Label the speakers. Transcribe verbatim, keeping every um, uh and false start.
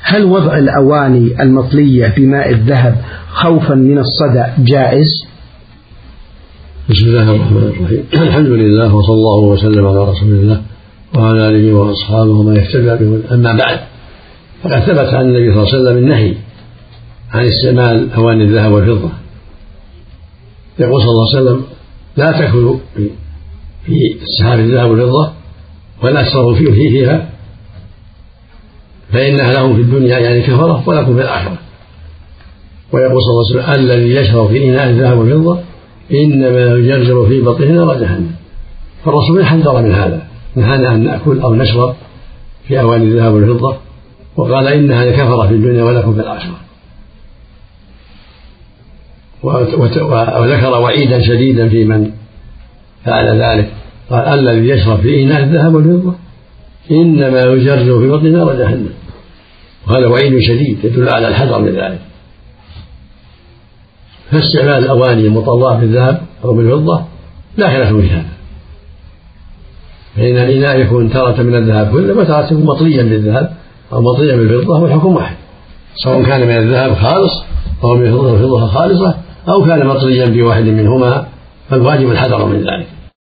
Speaker 1: هل وضع الأواني المطلية بماء الذهب خوفا من الصدأ جائز؟
Speaker 2: بسم الله الرحمن الرحيم. الحمد لله وصلى الله وسلم على رسول الله وعلى آله وأصحابه ومن يهتدى بهداه. أما بعد، فقد ثبت عن النبي صلى الله عليه وسلم النهي عن استعمال أواني الذهب والفضة. يقول صلى الله عليه وسلم: لا تأكلوا في السحاب الذهب والفضة ولا تشربوا فيه فيها فإنها لهم في الدنيا يعني كفرة ولكم في الآخرة. ويقول صلى الله عليه وسلم: الذي يشرب في إناء الذهب والفضة إنما يجرجر في بطنه نار جهنم. فالرسول حذر من هذا، نهانا أن نأكل أو نشرب في أواني الذهب والفضة، وقال إنها لكفرة في الدنيا ولكم في الآخرة. وذكر وعيدا شديدا في من فعل ذلك، قال: الذي يشرب في إناء الذهب والفضة إنما يجرجر في بطنه نار جهنم. وهذا وعيد شديد يدل على الحذر من ذلك. فاستعمال الأواني المطلعة بالذهب أو بالفضة لا خلاف في هذا، فإن الإناء يكون تارة من الذهب كله وتارة يكون مطليا بالذهب أو مطليا بالفضة، والحكم واحد، سواء كان من الذهب خالص أو من الفضة خالصة أو كان مطليا بواحد منهما، فالواجب الحذر من ذلك.